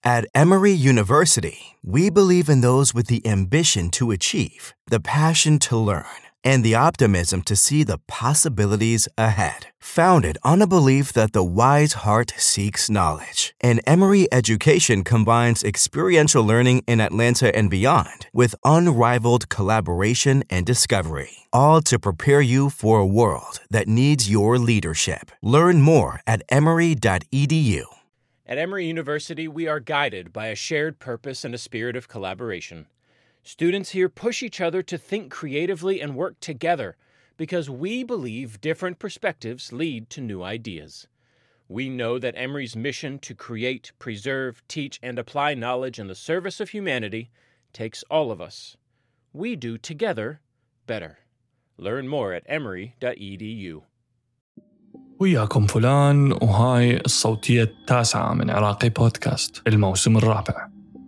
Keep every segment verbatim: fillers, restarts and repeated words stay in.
At Emory University, we believe in those with the ambition to achieve, the passion to learn, and the optimism to see the possibilities ahead. Founded on a belief that the wise heart seeks knowledge, and Emory education combines experiential learning in Atlanta and beyond with unrivaled collaboration and discovery, all to prepare you for a world that needs your leadership. Learn more at emory dot e d u. At Emory University, we are guided by a shared purpose and a spirit of collaboration. Students here push each other to think creatively and work together because we believe different perspectives lead to new ideas. We know that Emory's mission to create, preserve, teach, and apply knowledge in the service of humanity takes all of us. We do together better. Learn more at emory dot e d u. وياكم فلان، وهاي الصوتية التاسعة من عراقي بودكاست الموسم الرابع.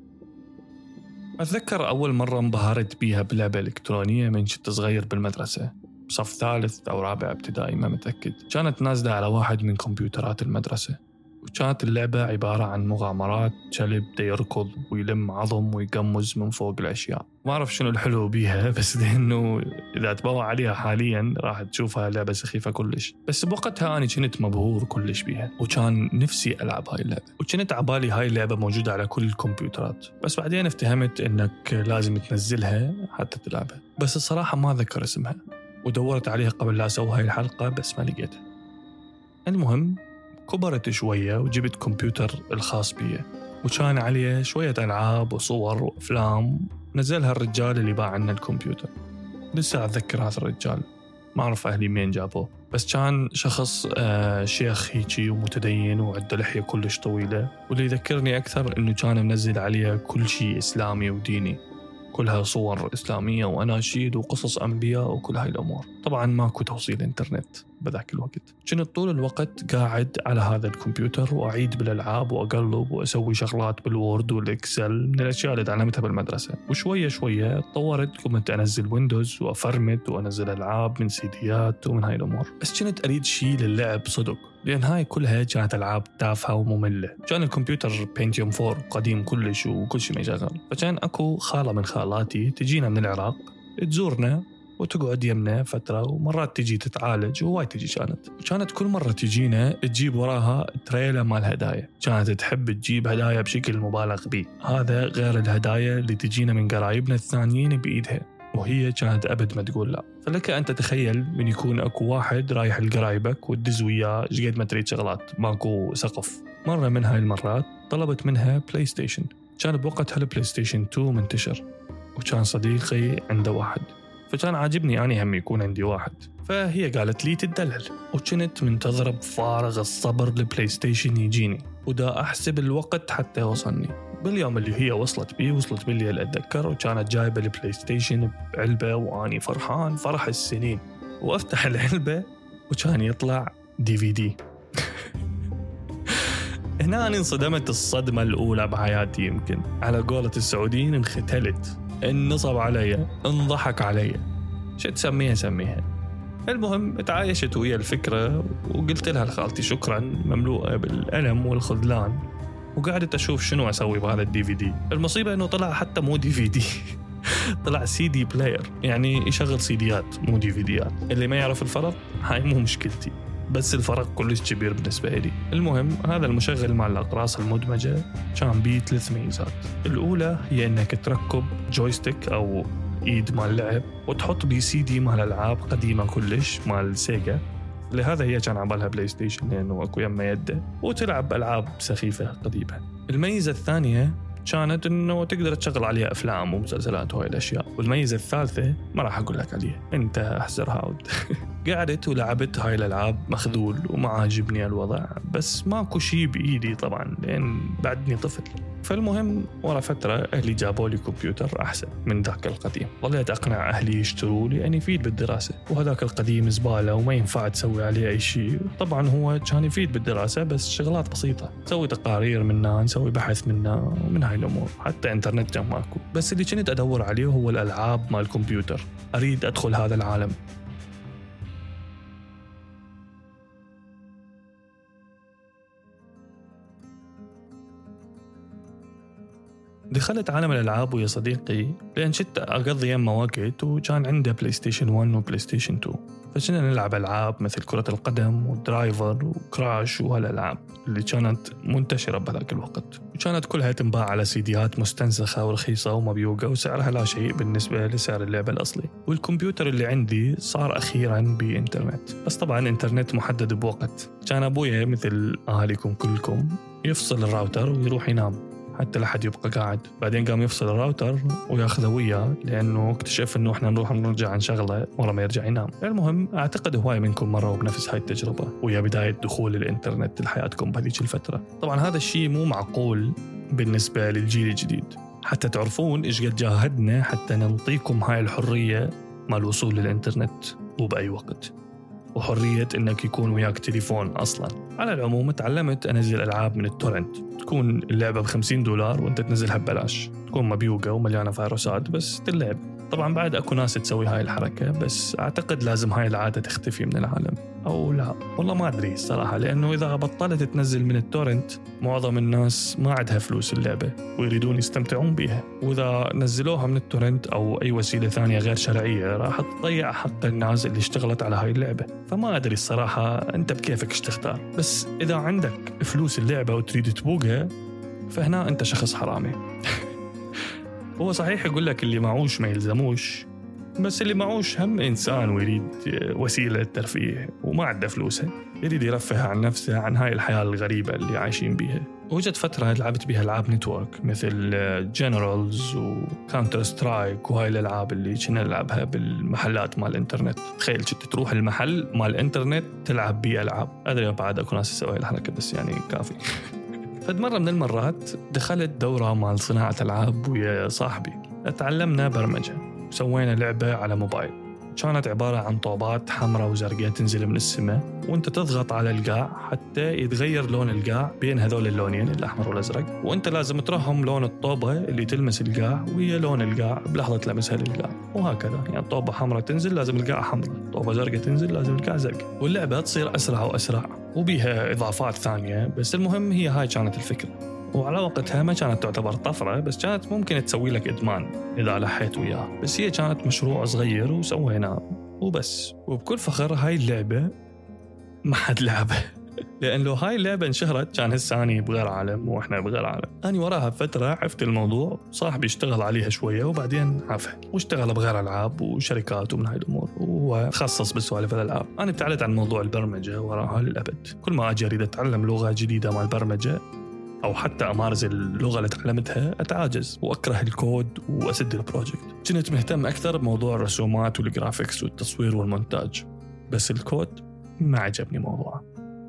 أتذكر أول مرة انبهرت بيها بلعبة إلكترونية من كنت صغير بالمدرسة، صف ثالث أو رابع ابتدائي ما متأكد. كانت نازلة على واحد من كمبيوترات المدرسة، وكانت اللعبة عبارة عن مغامرات كلب دا يركض ويلم عظم ويقمز من فوق الأشياء. ما أعرف شنو الحلو بيها، بس لأنه إذا تبوع عليها حالياً راح تشوفها لعبة سخيفة كلش، بس بوقتها أنا كنت مبهور كلش بيها وكان نفسي ألعب هاي اللعبة، وكنت عبالي هاي اللعبة موجودة على كل الكمبيوترات، بس بعدين افتهمت إنك لازم تنزلها حتى تلعبها. بس الصراحة ما أذكر اسمها، ودورت عليها قبل لا أسوي هاي الحلقة بس ما لقيتها. المهم كبرت شوية وجبت كمبيوتر الخاص بي، وكان عليه شوية ألعاب وصور وأفلام. نزلها الرجال اللي باع عنا الكمبيوتر، لسه أتذكر هذا الرجال، ما أعرف أهلي مين جابوه، بس كان شخص آه شيخ هيجي ومتدين وعنده لحية كلش طويلة. واللي يذكرني أكثر إنه كان منزل عليها كل شيء إسلامي وديني، كلها صور إسلامية وأناشيد وقصص أنبياء وكل هاي الأمور. طبعاً ماكو توصيل إنترنت بذاك الوقت. كنت طول الوقت قاعد على هذا الكمبيوتر وأعيد بالألعاب وأقلب وأسوي شغلات بالوورد والإكسل من الأشياء اللي تعلمتها بالمدرسة. وشوية شوية تطورت، كنت أنزل ويندوز وأفرمت وأنزل ألعاب من سيديات ومن هاي الأمور. بس كنت أريد شيء للعب صدق، لأن هاي كلها كانت ألعاب تافهة ومملة. كان الكمبيوتر بينتيوم فور قديم كلش وكل شيء ما يشغل. فكان أكو خالة من خالاتي تجينا من العراق تزورنا وتقعد يمنا فترة، ومرات تجي تتعالج وهواي تجي. كانت كانت كل مرة تجينا تجيب وراها تريلة مال هدايا. كانت تحب تجيب هدايا بشكل مبالغ به، هذا غير الهدايا اللي تجينا من قرايبنا الثانيين بإيدها، وهي كانت أبد ما تقول لا. فلك أن تتخيل من يكون أكو واحد رايح لقرايبك وتدز وياه جيد ما تريد شغلات، ماكو سقف. مرة من هاي المرات طلبت منها بلاي ستيشن. كان بوقتها البلاي ستيشن تو منتشر، وكان صديقي عنده واحد، فكان عاجبني أني هم يكون عندي واحد. فهي قالت لي تدلل، وكنت منتظرة بفارغ الصبر البلاي ستيشن يجيني، ودا أحسب الوقت حتى وصلني. باليوم اللي هي وصلت بيه وصلت بالليل أتذكر، وكانت جايبة البلاي ستيشن بعلبة وأني فرحان فرح السنين. وأفتح العلبة وكان يطلع دي في دي. هنا أنا انصدمت الصدمة الأولى بحياتي، يمكن على قولة السعوديين انختلت، انصب علي، انضحك علي، شو تسميها سميها. المهم تعايشت ويا الفكرة، وقلت لها لخالتي شكرا مملوءة بالألم والخذلان، وقعدت أشوف شنو أسوي بهذا الدي في دي. المصيبة إنه طلع حتى مو دي في دي، طلع سي دي بلاير، يعني يشغل سيديات مو دي في ديات. اللي ما يعرف الفرق هاي مو مشكلتي، بس الفرق كلش كبير بالنسبة لي. المهم هذا المشغل مع الأقراص المدمجة كان بيه ثلاث ميزات. الأولى هي إنك تركب جويستيك أو إيد مال لعب، وتحط بي سي دي مال ألعاب قديمة كلش مال سيجا، لهذا هي كان عبالها بلاي ستيشن لأنه أكو يما يده، وتلعب ألعاب سخيفة قديمة. الميزة الثانية كانت إنه تقدر تشغل عليها أفلام ومسلسلات وهاي الأشياء. والميزة الثالثة ما راح أقول لك عليها، أنت أحزر هاود. قعدت ولعبت هاي الألعاب مخذول وما عاجبني الوضع، بس ماكو شي بإيدي طبعا لأن بعدني طفل. فالمهم ورا فترة أهلي جابوا لي كمبيوتر أحسن من ذاك القديم. ظليت أقنع أهلي يشتروا لي أن يفيد بالدراسة، وهذاك القديم زبالة وما ينفع تسوي عليه أي شيء. طبعا هو كان يفيد بالدراسة بس شغلات بسيطة، نسوي تقارير منه، نسوي بحث منه ومن هاي الأمور، حتى إنترنت كان ماكو. بس اللي كنت أدور عليه هو الألعاب مال الكمبيوتر، أريد أدخل هذا العالم. دخلت عالم الألعاب ويا صديقي لأن شت أقضي يما وقت وكان عنده بلاي ستيشن واحد وبلاي ستيشن اثنين، فكنا نلعب ألعاب مثل كرة القدم ودرايفر وكراش وهالألعاب اللي كانت منتشرة بهذاك الوقت، وكانت كلها تنباع على سيديات مستنسخة ورخيصة ومبيوقة وسعرها لا شيء بالنسبة لسعر اللعبة الأصلي. والكمبيوتر اللي عندي صار أخيرا بإنترنت، بس طبعا إنترنت محدد بوقت. كان أبويا مثل أهاليكم كلكم يفصل الراوتر ويروح ينام حتى لحد يبقى قاعد، بعدين قام يفصل الراوتر وياخذه وياه لأنه اكتشف إنه إحنا نروح نرجع نشغله ورا ما يرجع ينام. المهم أعتقد هواي منكم مروا بنفس هاي التجربة ويا بداية دخول الإنترنت لحياتكم بهذيك الفترة. طبعا هذا الشيء مو معقول بالنسبة للجيل الجديد، حتى تعرفون إيش قد جاهدنا حتى نعطيكم هاي الحرية مع الوصول للإنترنت وبأي وقت، وحرية إنك يكون وياك تليفون أصلاً. على العموم تعلمت أنزل ألعاب من التورنت، تكون اللعبة بخمسين دولار وأنت تنزلها ببلاش، تكون مبيوقة ومليانة فيروسات بس تلعب. طبعاً بعد أكو ناس تسوي هاي الحركة، بس أعتقد لازم هاي العادة تختفي من العالم، أو لا والله ما أدري الصراحة، لأنه إذا بطلت تنزل من التورنت معظم الناس ما عندها فلوس اللعبة ويريدون يستمتعون بيها، وإذا نزلوها من التورنت أو أي وسيلة ثانية غير شرعية راح تضيع حق الناس اللي اشتغلت على هاي اللعبة. فما أدري الصراحة، أنت بكيفك ايش تختار، بس إذا عندك فلوس اللعبة وتريد تبوقها فهنا أنت شخص حرامي. هو صحيح يقول لك اللي معوش ما يلزموش، بس اللي معوش هم إنسان ويريد وسيلة ترفيه وما عنده فلوسه، يريد يرفه عن نفسه عن هاي الحياة الغريبة اللي عايشين بيها. وجد فترة لعبت بها ألعاب نتورك مثل جنرالز وكاونتر سترايك وهاي الألعاب اللي كنا نلعبها بالمحلات مال الإنترنت. تخيل كنت تروح المحل مال الإنترنت تلعب بيه ألعاب. أدري بعد أكو ناس يسوي الحركة بس يعني كافي. فد مرة من المرات دخلت دورة مال صناعة ألعاب ويا صاحبي، تعلمنا برمجة وسوينا لعبة على موبايل. كانت عبارة عن طوبات حمراء وزرقاء تنزل من السماء وانت تضغط على القاع حتى يتغير لون القاع بين هذول اللونين الأحمر والأزرق، وانت لازم ترهم لون الطوبة اللي تلمس القاع وهي لون القاع بلحظة لمسها للقاع، وهكذا. يعني طوبة حمراء تنزل لازم القاع حمراء، طوبة زرقاء تنزل لازم القاع زرقاء، واللعبة تصير أسرع وأسرع وبيها إضافات ثانية. بس المهم هي هاي كانت الفكرة، وعلى وقتها ما كانت تعتبر طفرة، بس كانت ممكن تسوي لك إدمان إذا لحيت وياه. بس هي كانت مشروع صغير وسويناه وبس. وبكل فخر هاي اللعبة ما حد لعبها لأن لو هاي اللعبة انشهرت كان هساني بغير عالم وإحنا بغير عالم. أنا وراها بفترة عرفت الموضوع، صاحبي اشتغل عليها شوية وبعدين عافها واشتغل بغير ألعاب وشركات ومن هاي الأمور، وخصص بسوالف الألعاب. أنا ابتعدت عن موضوع البرمجة وراها للأبد. كل ما أجي أريد أتعلم لغة جديدة مع البرمجة أو حتى أمارس اللغة اللي تعلمتها أتعاجز وأكره الكود وأسد البروجكت. كنت مهتم أكثر بموضوع الرسومات والجرافيكس والتصوير والمونتاج، بس الكود ما عجبني موضوعه.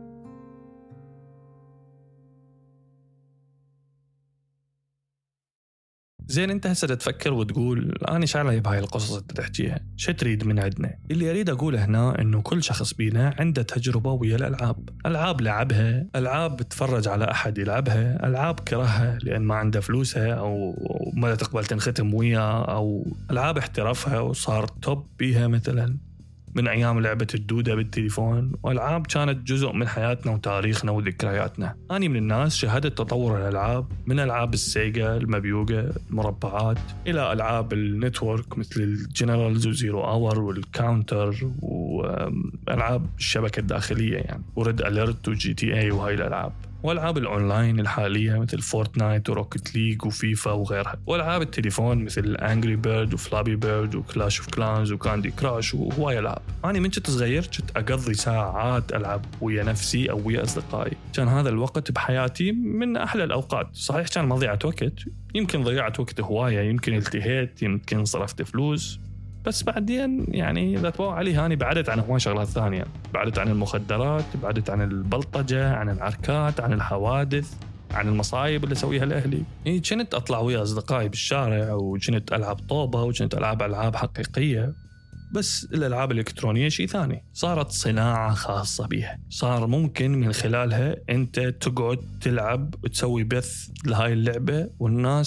زين انت هسه تفكر وتقول أنا شعلي بهاي القصص اللي تحكيها، شو تريد من عندنا؟ اللي أريد أقوله هنا إنه كل شخص بينا عنده تجربة ويا الألعاب. ألعاب لعبها، ألعاب تفرج على أحد يلعبها، ألعاب كرهها لأن ما عنده فلوسها أو ما تقبل تنختم وياه، أو ألعاب احترفها وصار توب بيها مثلا من أيام لعبة الدودة بالتليفون، وألعاب كانت جزء من حياتنا وتاريخنا وذكرياتنا. أنا من الناس شهدت تطور الألعاب من ألعاب السيجا المبيوقة المربعات إلى ألعاب النتورك مثل الجنرالز وزيرو آور والكاونتر وألعاب الشبكة الداخلية يعني وريد أليرت وجي تي اي وهاي الألعاب، والألعاب الأونلاين الحالية مثل فورتنايت وروكت ليج وفيفا وغيرها، والألعاب التليفون مثل أنجري بيرد وفلابي بيرد وكلاش اوف كلانز وكاندي كراش وهواي ألعاب. أنا من كنت صغير كنت أقضي ساعات ألعب ويا نفسي أو ويا أصدقائي. كان هذا الوقت بحياتي من أحلى الأوقات. صحيح كان مضيعة وقت، يمكن ضيعت وقت هواية، يمكن التهيت، يمكن صرفت فلوس، بس بعدين يعني إذا تبوا عليه هاني بعدت عن هواي شغلات ثانية، بعدت عن المخدرات، بعدت عن البلطجة، عن العركات، عن الحوادث، عن المصايب اللي سويها لأهلي. إيه كنت أطلع ويا أصدقائي بالشارع وكنت ألعب طوبة وكنت ألعب ألعاب حقيقية، بس الألعاب الإلكترونية شيء ثاني، صارت صناعة خاصة بيها. صار ممكن من خلالها أنت تقعد تلعب وتسوي بث لهاي اللعبة والناس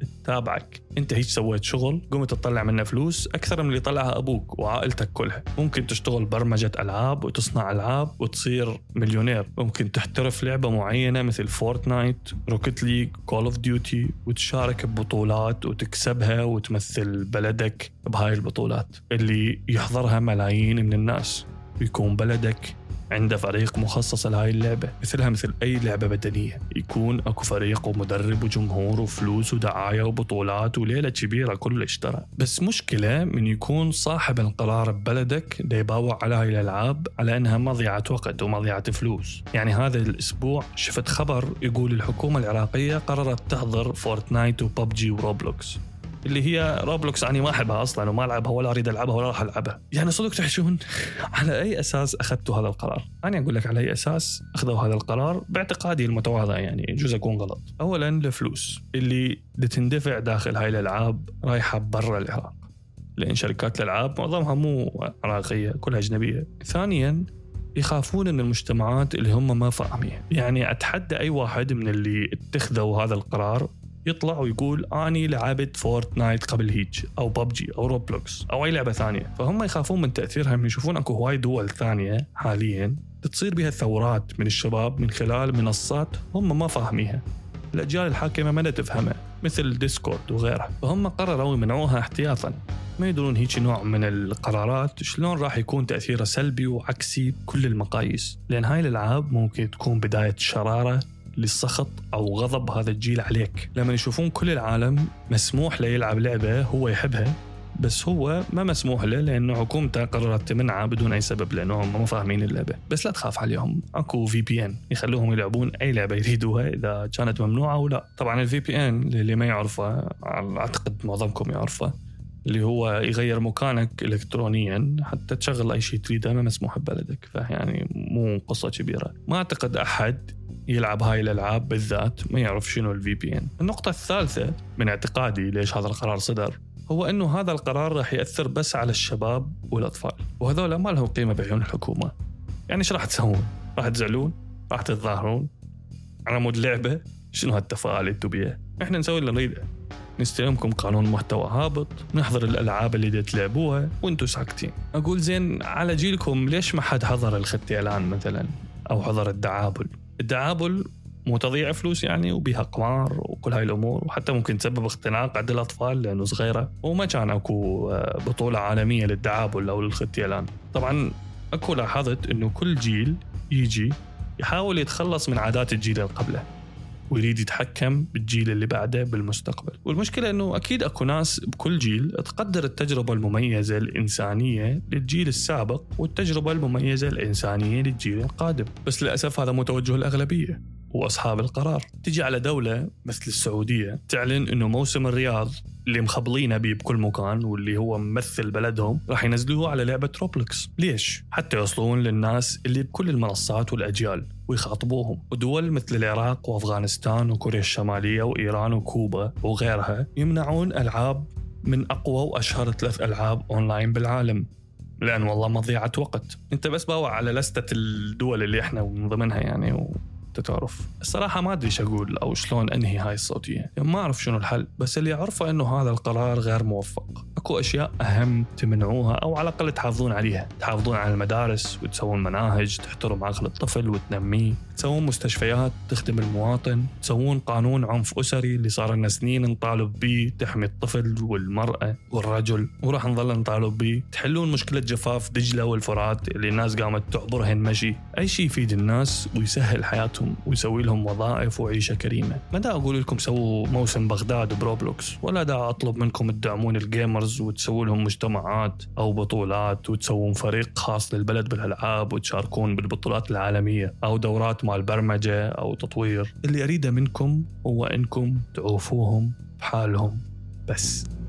تتابعك. انت هيك سويت شغل قمت تطلع منه فلوس اكثر من اللي طلعها ابوك وعائلتك كلها. ممكن تشتغل برمجة العاب وتصنع العاب وتصير مليونير. ممكن تحترف لعبة معينة مثل فورتنايت، روكيت ليج، كول اوف ديوتي، وتشارك ببطولات وتكسبها وتمثل بلدك بهاي البطولات اللي يحضرها ملايين من الناس، ويكون بلدك عنده فريق مخصص لهاي اللعبة مثلها مثل أي لعبة بدنية. يكون أكو فريق ومدرب وجمهور وفلوس ودعاية وبطولات وليلة كبيرة كلش ترى. بس مشكلة من يكون صاحب القرار ببلدك دا يباوع على هاي الألعاب على أنها مضيعة وقت ومضيعة فلوس. يعني هذا الأسبوع شفت خبر يقول الحكومة العراقية قررت تحظر فورتنايت وببجي وروبلوكس، اللي هي روبلوكس أنا ما أحبها أصلاً وما ألعبها ولا أريد ألعبها ولا راح ألعبها. يعني صدق تحشون على أي أساس أخذتوا هذا القرار؟ أنا أقول لك على أي أساس أخذوا هذا القرار باعتقادي المتواضع، يعني يجوز أكون غلط. أولاً الفلوس اللي تندفع داخل هاي الألعاب رايحة برا العراق، لأن شركات الألعاب معظمها مو عراقية كلها أجنبية. ثانياً يخافون أن المجتمعات اللي هم ما فاهمين، يعني أتحدى أي واحد من اللي اتخذوا هذا القرار يطلع ويقول أني لعبت فورتنايت قبل هيج أو ببجي أو روبلوكس أو أي لعبة ثانية. فهم يخافون من تأثيرها، من يشوفون أكو هواي دول ثانية حاليا تصير بها ثورات من الشباب من خلال منصات هم ما فاهميها، الأجيال الحاكمة ما تفهمها مثل ديسكورد وغيرها. فهم قرروا يمنعوها احتياطا، ما يدرون هيك نوع من القرارات شلون راح يكون تأثيره سلبي وعكسي بكل المقاييس. لأن هاي الألعاب ممكن تكون بداية شرارة للسخط أو غضب هذا الجيل عليك، لما يشوفون كل العالم مسموح له يلعب لعبة هو يحبها بس هو ما مسموح له لأنه حكومته قررت تمنعها بدون أي سبب لأنهم ما فاهمين اللعبة. بس لا تخاف عليهم، أكو في بي إن يخلوهم يلعبون أي لعبة يريدوها إذا كانت ممنوعة ولا. طبعا الفي بي إن اللي ما يعرفه أعتقد معظمكم يعرفه، اللي هو يغير مكانك إلكترونيا حتى تشغل أي شيء تريده ما مسموح ببلدك. فيعني مو قصة كبيرة. ما أعتقد أحد يلعب هاي الألعاب بالذات ما يعرف شنو الفي بي إن. النقطة الثالثة من اعتقادي ليش هذا القرار صدر هو أنه هذا القرار راح يأثر بس على الشباب والأطفال، وهذول ما لهم قيمة بعيون الحكومة. يعني إيش راح تسوون؟ راح تزعلون؟ راح تتظاهرون على مود لعبة؟ شنو هالتفاعل اللي تبيه؟ إحنا نسوي اللي نريده، نستلمكم قانون محتوى هابط، نحضر الألعاب اللي تلعبوها وانتوا ساكتين. أقول زين على جيلكم ليش ما حد حضر الختيلان مثلا أو حضر الدعابل؟ الدعابل مو تضيع فلوس يعني وبيها قمار وكل هاي الأمور، وحتى ممكن تسبب اختناق عند الأطفال لأنه صغيرة، وما كان أكو بطولة عالمية للدعابل أو للختيلان. طبعا أكو لاحظت أنه كل جيل يجي يحاول يتخلص من عادات الجيل اللي قبله ويريد يتحكم بالجيل اللي بعده بالمستقبل. والمشكلة أنه أكيد أكو ناس بكل جيل تقدر التجربة المميزة الإنسانية للجيل السابق والتجربة المميزة الإنسانية للجيل القادم، بس للأسف هذا متوجه الأغلبية وأصحاب القرار. تجي على دولة مثل السعودية تعلن أنه موسم الرياض اللي مخبلينه بيه بكل مكان واللي هو ممثل بلدهم راح ينزلوه على لعبة روبلوكس. ليش؟ حتى يوصلون للناس اللي بكل المنصات والأجيال ويخاطبوهم. ودول مثل العراق وأفغانستان وكوريا الشمالية وإيران وكوبا وغيرها يمنعون ألعاب من أقوى وأشهر ثلاث ألعاب أونلاين بالعالم، لأن والله مضيعة وقت. أنت بس باوع على لستة الدول اللي إحنا من ضمنها يعني و... تتعرف. الصراحة ما أدري أقول أو شلون أنهي هاي الصوتية، يعني ما أعرف شنو الحل، بس اللي أعرفه أنه هذا القرار غير موفق. أكو أشياء أهم تمنعوها أو على الأقل تحافظون عليها، تحافظون على المدارس وتسوون مناهج تحترم عقل الطفل وتنميه، تسوون مستشفيات تخدم المواطن، تسوون قانون عنف أسري اللي صار لنا سنين نطالب به تحمي الطفل والمرأة والرجل وراح نظل نطالب به، تحلون مشكلة جفاف دجلة والفرات اللي الناس قامت تعبرهن مشي. أي شيء يفيد الناس ويسهل حياتهم ويسوي لهم وظائف وعيشة كريمة. ما دا أقول لكم سووا موسم بغداد بروبلوكس، ولا دا أطلب منكم تدعمون الجيمرز وتسووا لهم مجتمعات أو بطولات وتسوون فريق خاص للبلد بالألعاب وتشاركون بالبطولات العالمية أو دورات مع البرمجة أو تطوير. اللي أريده منكم هو أنكم تعوفوهم بحالهم بس.